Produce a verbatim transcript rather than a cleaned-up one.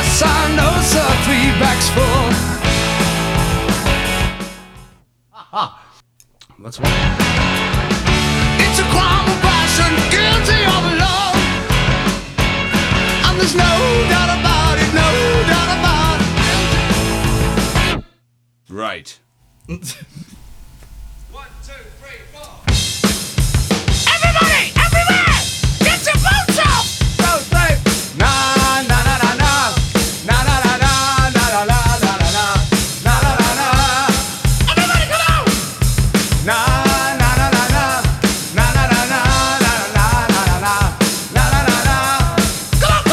sir, no sir, three bags full. That's what. It's a crime of passion, guilty of love, and there's no doubt about it, no doubt about it. Right.